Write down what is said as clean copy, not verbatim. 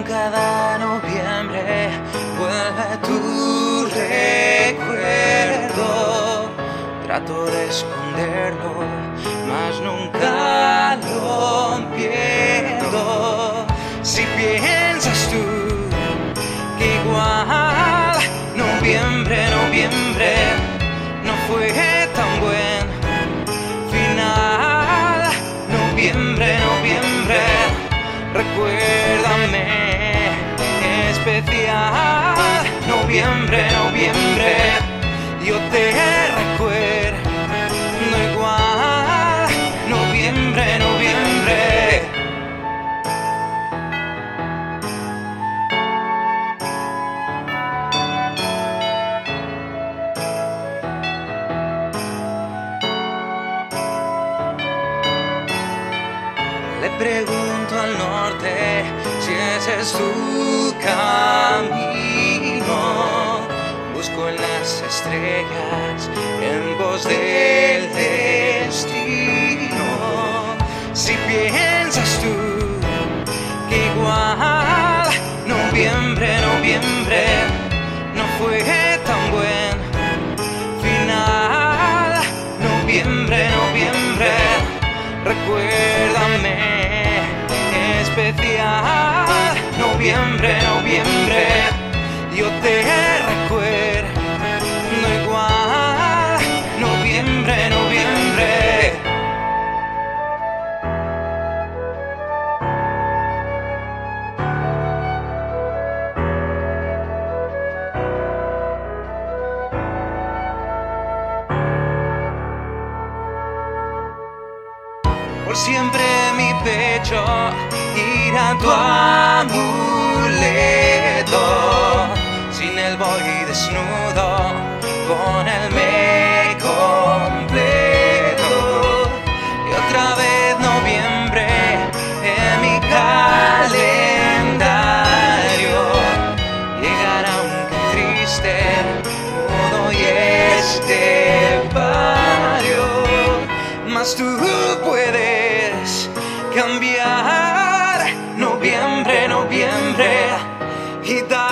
Cada noviembre vuelve tu recuerdo. Trato de esconderlo, mas nunca lo pierdo. Si piensas tú que igual noviembre no fue tan buen final, noviembre, recuérdame especial, noviembre, yo te recuerdo igual, noviembre. Le pregunto al norte si ese es tu camino. Busco en las estrellas en pos del destino. Si piensas tú que igual noviembre no fue tan buen final, noviembre, recuérdame especial, noviembre, yo te recuerdo igual, noviembre. Por siempre mi pecho irá tu amuleto. Sin él voy desnudo, con él me completo. Y otra vez noviembre en mi calendario llegará un triste mudo y estepario. Mas tú puedes cambiar, noviembre, y dar